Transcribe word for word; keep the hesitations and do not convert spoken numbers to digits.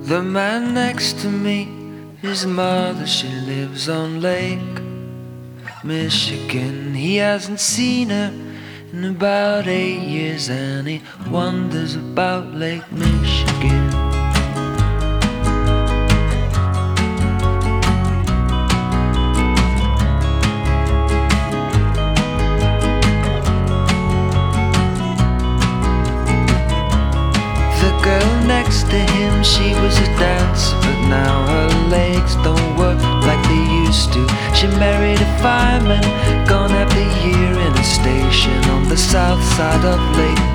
The man next to me, his mother, she lives on Lake Michigan. He hasn't seen her in about eight years, and he wonders about Lake Michigan. The girl next to him, she was a dancer, but now her legs don't work like they used to. She married a fireman, gone half the year in a station on the south side of Lake